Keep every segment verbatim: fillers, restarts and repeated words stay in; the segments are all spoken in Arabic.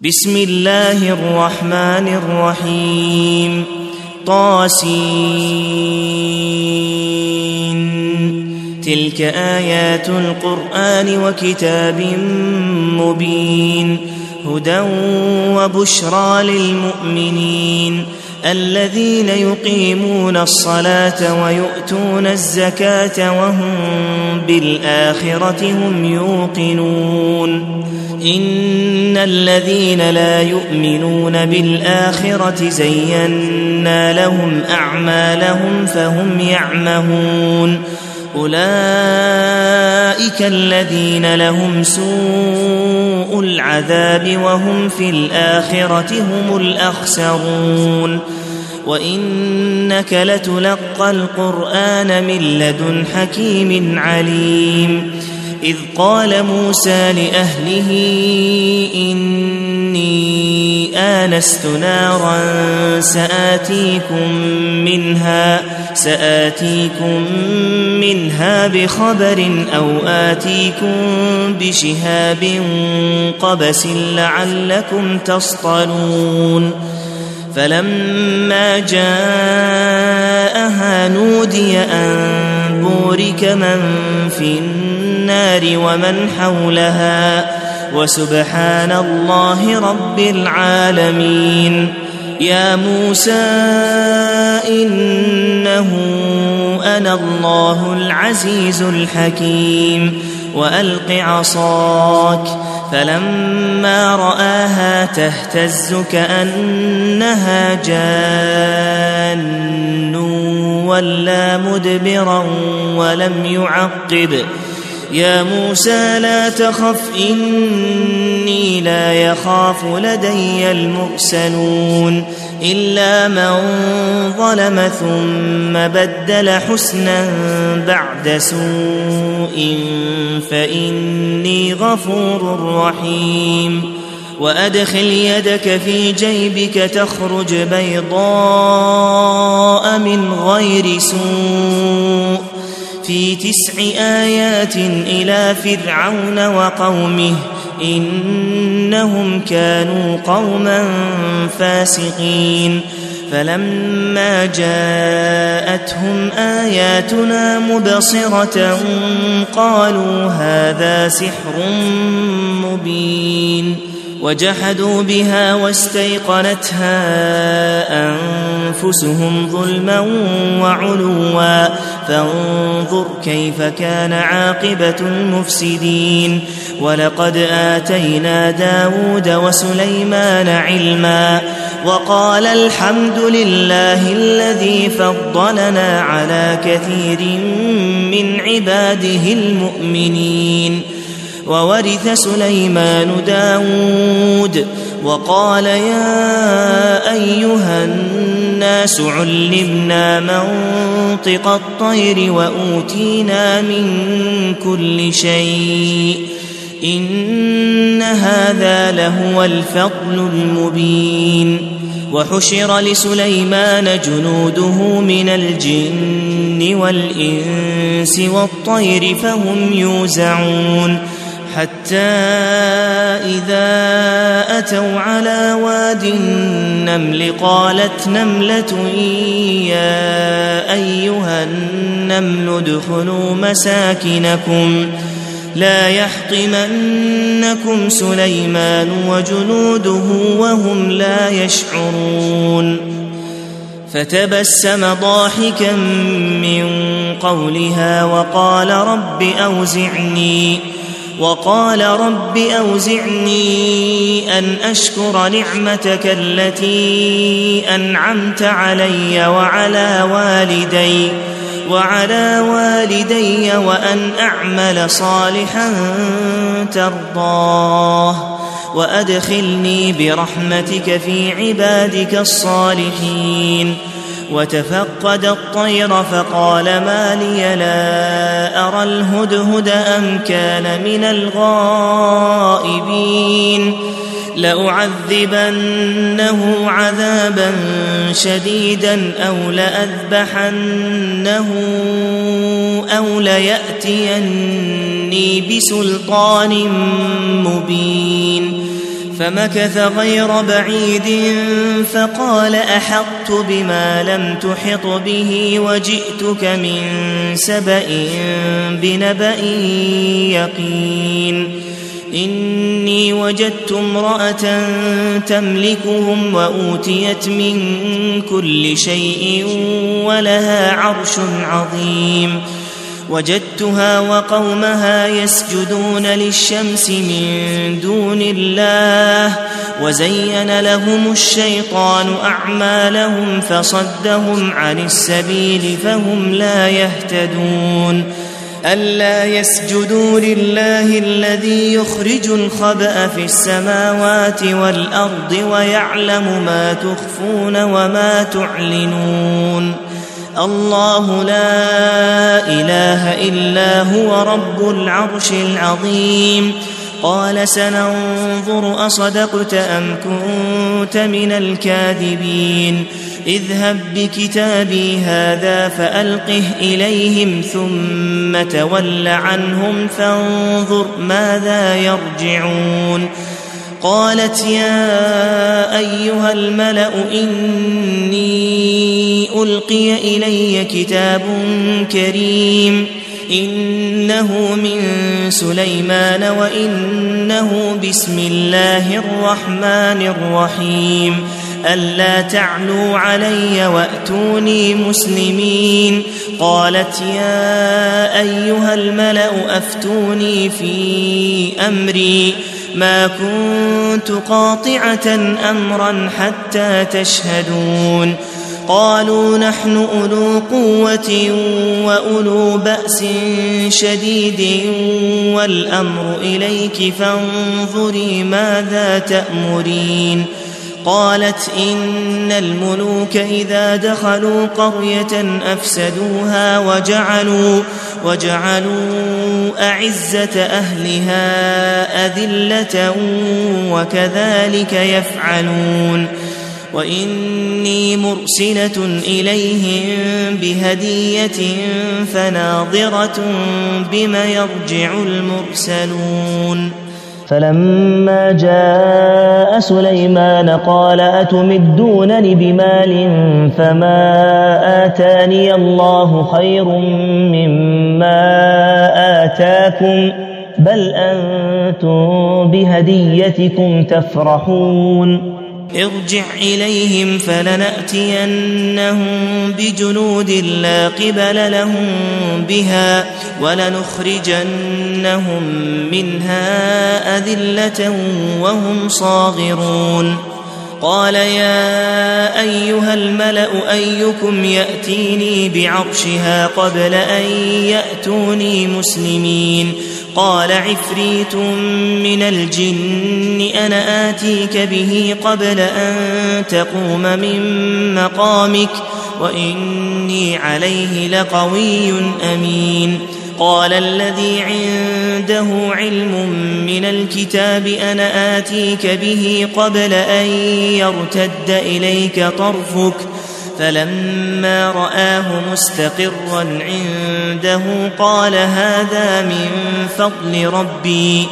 بسم الله الرحمن الرحيم طاسين تلك آيات القرآن وكتاب مبين هدى وبشرى للمؤمنين الذين يقيمون الصلاة ويؤتون الزكاة وهم بالآخرة هم يوقنون إن الذين لا يؤمنون بالآخرة زينا لهم أعمالهم فهم يعمهون أولئك الذين لهم سوء العذاب وهم في الآخرة هم الأخسرون وإنك لتلقى القرآن من لدن حكيم عليم إذ قال موسى لأهله إني آنست نارا سآتيكم منها سآتيكم منها بخبر أو آتيكم بشهاب قبس لعلكم تصطلون فلما جاءها نودي أن بورك من في النار ومن حولها وسبحان الله رب العالمين يا موسى إنه أنا الله العزيز الحكيم وألق عصاك فلما رآها تهتز كأنها جان ولا مدبرا ولم يعقب يا موسى لا تخف إني لا يخاف لدي المرسلون إلا من ظلم ثم بدل حسنا بعد سوء فإني غفور رحيم وأدخل يدك في جيبك تخرج بيضاء من غير سوء في تسع آيات إلى فرعون وقومه إنهم كانوا قوما فاسقين فلما جاءتهم آياتنا مبصرة قالوا هذا سحر مبين وجحدوا بها واستيقنتها أنفسهم ظلما وعلوا فانظر كيف كان عاقبة المفسدين ولقد آتينا داود وسليمان علما وقال الحمد لله الذي فضلنا على كثير من عباده المؤمنين وورث سليمان داود وقال يا أيها الناس علمنا منطق الطير وأوتينا من كل شيء إن هذا لهو الفضل المبين وحشر لسليمان جنوده من الجن والإنس والطير فهم يوزعون حتى إذا أتوا على واد النمل قالت نملة يا أيها النمل ادخلوا مساكنكم لا يحطمنكم سليمان وجنوده وهم لا يشعرون فتبسم ضاحكا من قولها وقال رب أوزعني وقال رب أوزعني أن أشكر نعمتك التي أنعمت علي وعلى والدي وعلى والدي وأن أعمل صالحا ترضاه وأدخلني برحمتك في عبادك الصالحين وتفقد الطير فقال ما لي لا أرى الهدهد أم كان من الغائبين لأعذبنه عذابا شديدا أو لأذبحنه أو ليأتيني بسلطان مبين فمكث غير بعيد فقال أحطت بما لم تحط به وجئتك من سبأ بنبأ يقين إني وجدت امرأة تملكهم وأوتيت من كل شيء ولها عرش عظيم وجدتها وقومها يسجدون للشمس من دون الله وزين لهم الشيطان أعمالهم فصدهم عن السبيل فهم لا يهتدون ألا يسجدوا لله الذي يخرج الخبأ في السماوات والأرض ويعلم ما تخفون وما تعلنون الله لا إله إلا هو رب العرش العظيم قال سننظر أصدقت أم كنت من الكاذبين اذهب بكتابي هذا فألقه إليهم ثم تول عنهم فانظر ماذا يرجعون قالت يا أيها الملأ إني ألقي إلي كتاب كريم إنه من سليمان وإنه بسم الله الرحمن الرحيم ألا تعلوا علي وأتوني مسلمين قالت يا أيها الملأ أفتوني في أمري ما كنت قاطعة أمرا حتى تشهدون قالوا نحن أولو قوة وأولو بأس شديد والأمر إليك فانظري ماذا تأمرين قالت إن الملوك إذا دخلوا قرية أفسدوها وجعلوا, وجعلوا أعزة أهلها أذلة وكذلك يفعلون وإني مرسلة إليهم بهدية فناظرة بما يرجع المرسلون فلما جاء سليمان قال أتمدونني بمال فما آتاني الله خير مما آتاكم بل أنتم بهديتكم تفرحون ارجع إليهم فلنأتينهم بجنود لا قبل لهم بها ولنخرجنهم منها أذلة وهم صاغرون قال يا أيها الملأ أيكم يأتيني بعرشها قبل أن يأتوني مسلمين قال عفريت من الجن أنا آتيك به قبل أن تقوم من مقامك وإني عليه لقوي أمين قال الذي عنده علم من الكتاب أنا آتيك به قبل أن يرتد إليك طرفك فلما رآه مستقرا عنده قال هذا من فضل ربي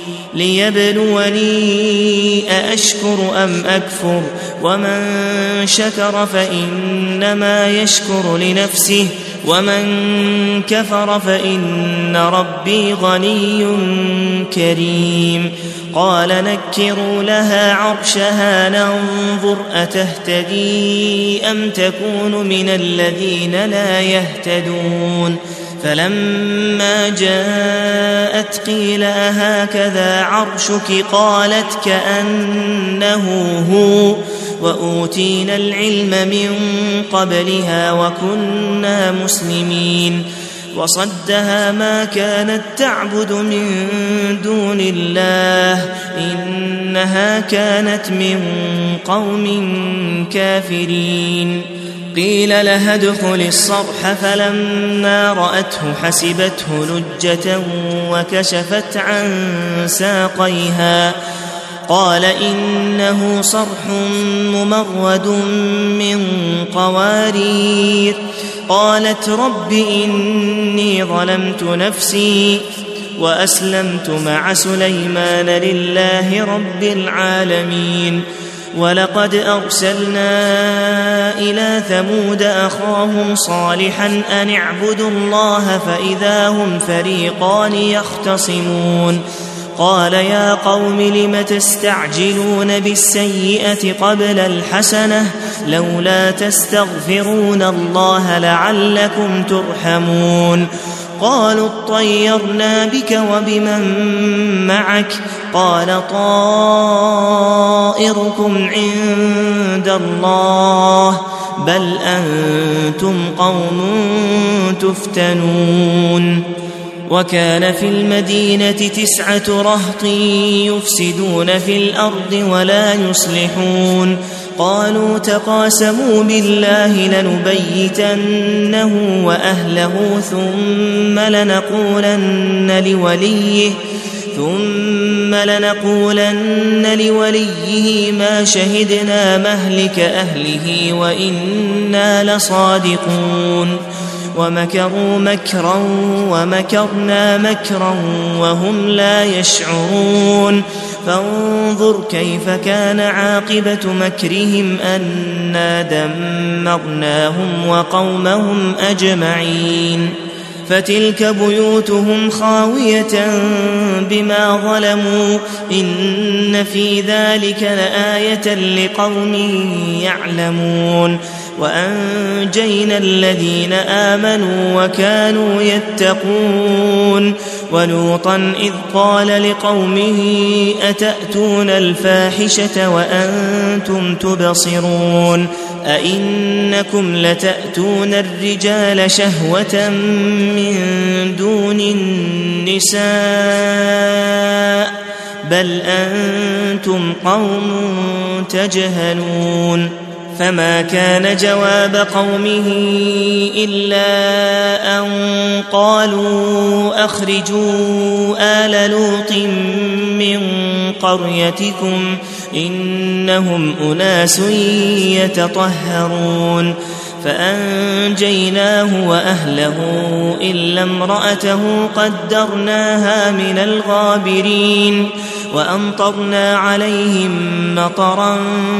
ليبلوني أأشكر أم أكفر ومن شكر فإنما يشكر لنفسه ومن كفر فإن ربي غني كريم قال نكروا لها عرشها ننظر أتهتدي أم تكون من الذين لا يهتدون فلما جاءت قيل أهكذا عرشك قالت كأنه هو وأوتينا العلم من قبلها وكنا مسلمين وصدها ما كانت تعبد من دون الله إنها كانت من قوم كافرين قيل لها ادخل الصرح فلما رأته حسبته لجة وكشفت عن ساقيها قال إنه صرح ممرد من قوارير قالت رب إني ظلمت نفسي وأسلمت مع سليمان لله رب العالمين. ولقد أرسلنا إلى ثمود أخاهم صالحا أن اعبدوا الله فإذا هم فريقان يختصمون قال يا قوم لم تستعجلون بالسيئة قبل الحسنة لولا تستغفرون الله لعلكم ترحمون قالوا اطيرنا بك وبمن معك قال طائركم عند الله بل أنتم قوم تفتنون. وكان في المدينة تسعة رهط يفسدون في الأرض ولا يصلحون قالوا تقاسموا بالله لنبيتنه وأهله ثم لنقولن لوليه ثم لنقولن لوليه ما شهدنا مهلك أهله وإنا لصادقون. ومكروا مكرا ومكرنا مكرا وهم لا يشعرون فانظر كيف كان عاقبة مكرهم أنا دمرناهم وقومهم أجمعين. فتلك بيوتهم خاوية بما ظلموا إن في ذلك لآية لقوم يعلمون. وأنجينا الذين آمنوا وكانوا يتقون. ولوطا إذ قال لقومه أتأتون الفاحشة وأنتم تبصرون أئنكم لتأتون الرجال شهوة من دون النساء بل أنتم قوم تجهلون. فما كان جواب قومه إلا أن قالوا أخرجوا آل لوط من قريتكم إنهم أناس يتطهرون. فأنجيناه وأهله إلا امرأته قدرناها من الغابرين. وأمطرنا عليهم مطرا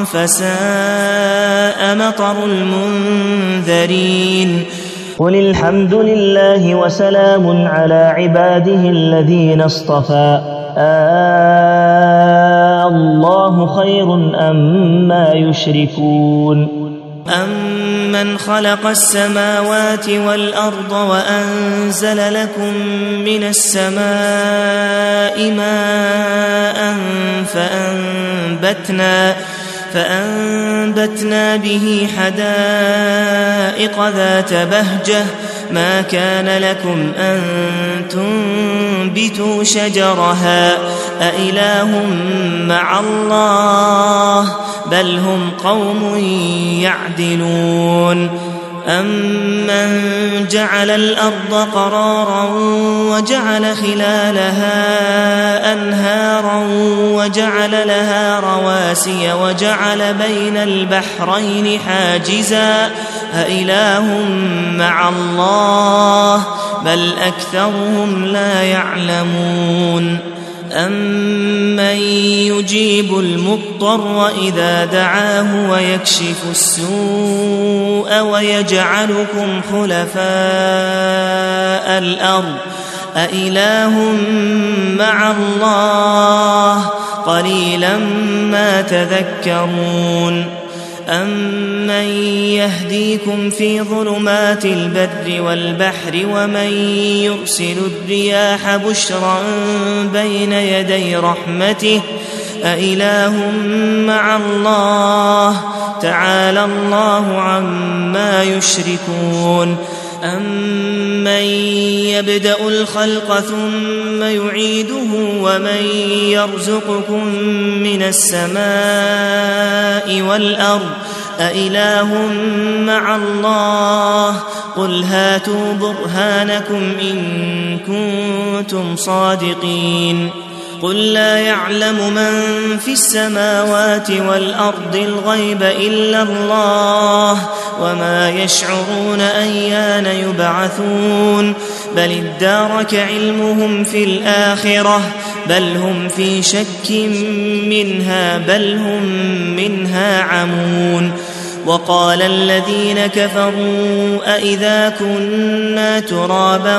فساء مطر المنذرين. قل الحمد لله وسلام على عباده الذين اصطفى آه الله خير أما يشركون. أمن خلق السماوات والأرض وأنزل لكم من السماء ماء فأنبتنا, فأنبتنا به حدائق ذات بهجة ما كان لكم أن تنبتوا شجرها أإله مع الله بل هم قوم يعدلون. أمن جعل الأرض قرارا وجعل خلالها أنهارا وجعل لها رواسي وجعل بين البحرين حاجزا أإله مع الله بل أكثرهم لا يعلمون. أمن يجيب المضطر إذا دعاه ويكشف السوء ويجعلكم خلفاء الأرض أإله مع الله قليلا ما تذكرون. أمن يهديكم في ظلمات البر والبحر ومن يرسل الرياح بشرا بين يدي رحمته أإله مع الله تعالى الله عما يشركون. أمن يبدأ الخلق ثم يعيده ومن يرزقكم من السماء والأرض أإله مع الله قل هاتوا برهانكم إن كنتم صادقين. قل لا يعلم من في السماوات والأرض الغيب إلا الله وما يشعرون أيان يبعثون بل ادارك علمهم في الآخرة بل هم في شك منها بل هم منها عمون وقال الذين كفروا أئذا كنا ترابا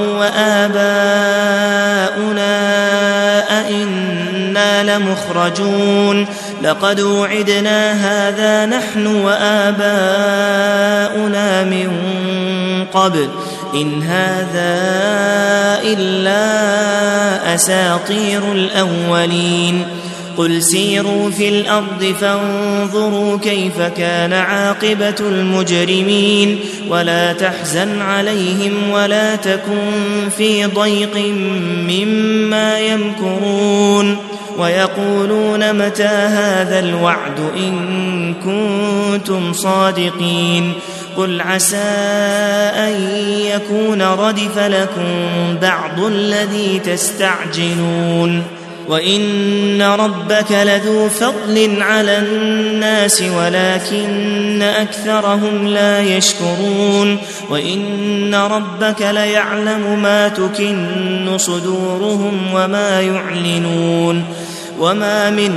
وآباؤنا أئنا لمخرجون لقد وعدنا هذا نحن وآباؤنا من قبل إن هذا إلا أساطير الأولين قل سيروا في الأرض فانظروا كيف كان عاقبة المجرمين ولا تحزن عليهم ولا تكن في ضيق مما يمكرون ويقولون متى هذا الوعد إن كنتم صادقين قل عسى أن يكون ردف لكم بعض الذي تستعجلون وإن ربك لذو فضل على الناس ولكن أكثرهم لا يشكرون وإن ربك ليعلم ما تكن صدورهم وما يعلنون وما من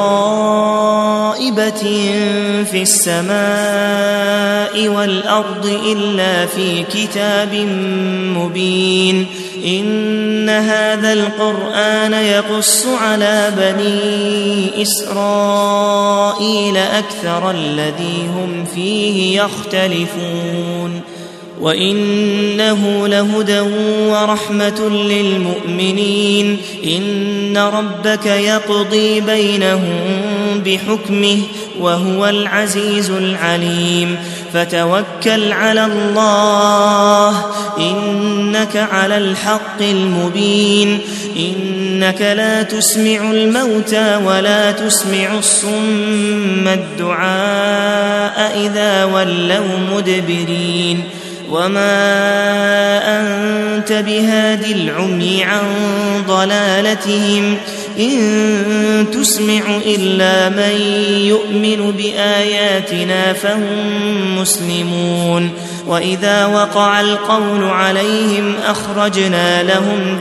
غائبة في السماء والأرض إلا في كتاب مبين إن هذا القرآن يقص على بني إسرائيل أكثر الذي هم فيه يختلفون وإنه لهدى ورحمة للمؤمنين إن ربك يقضي بينهم بحكمه وهو العزيز العليم فتوكل على الله إنك على الحق المبين إنك لا تسمع الموتى ولا تسمع الصم الدعاء إذا ولوا مدبرين وما أنت بهاد العمي عن ضلالتهم إن تسمع إلا من يؤمن بآياتنا فهم مسلمون وإذا وقع القول عليهم أخرجنا لهم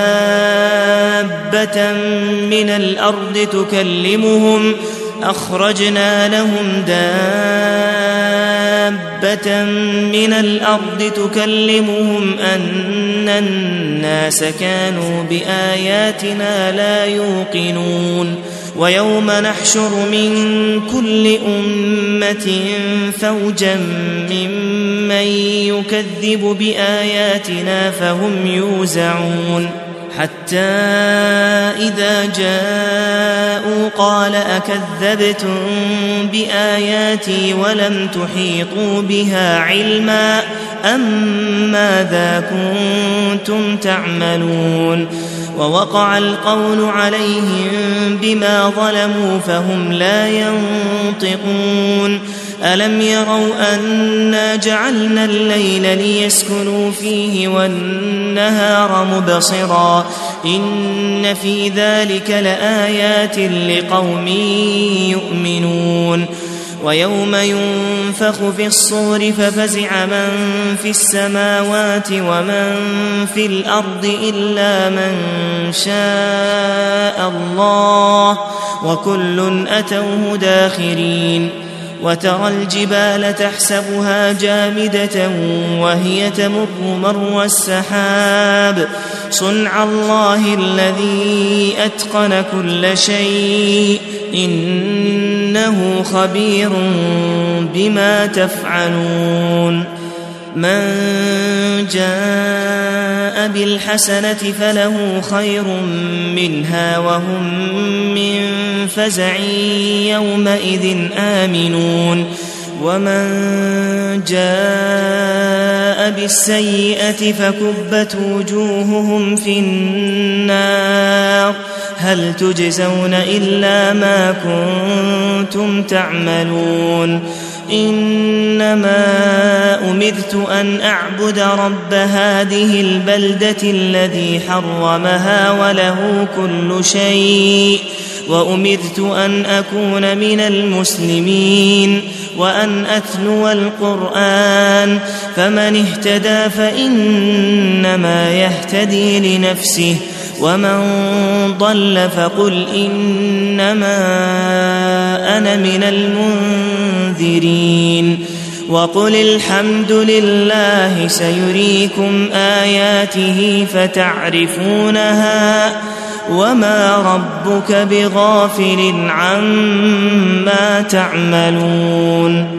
دابة من الأرض تكلمهم أخرجنا لهم دابة من الأرض تكلمهم أن الناس كانوا بآياتنا لا يوقنون ويوم نحشر من كل أمة فوجا ممن يكذب بآياتنا فهم يوزعون حتى إذا جاءوا قال أكذبتم بآياتي ولم تحيطوا بها علما أم ماذا كنتم تعملون ووقع القول عليهم بما ظلموا فهم لا ينطقون ألم يروا أنا جعلنا الليل ليسكنوا فيه والنهار مبصرا إن في ذلك لآيات لقوم يؤمنون ويوم ينفخ في الصور ففزع من في السماوات ومن في الأرض إلا من شاء الله وكل أتوه داخرين وترى الجبال تحسبها جامدة وهي تمر مر السحاب صنع الله الذي أتقن كل شيء إنه خبير بما تفعلون من جاء بالحسنة فله خير منها وهم من فزع يومئذ آمنون ومن جاء بالسيئة فكبت وجوههم في النار هل تجزون إلا ما كنتم تعملون إنما أمرت أن أعبد رب هذه البلدة الذي حرمها وله كل شيء وأمرت أن أكون من المسلمين وأن أتلو القرآن فمن اهتدى فإنما يهتدي لنفسه ومن ضل فقل إنما أنا من المنذرين وقل الحمد لله سيريكم آياته فتعرفونها وما ربك بغافل عما تعملون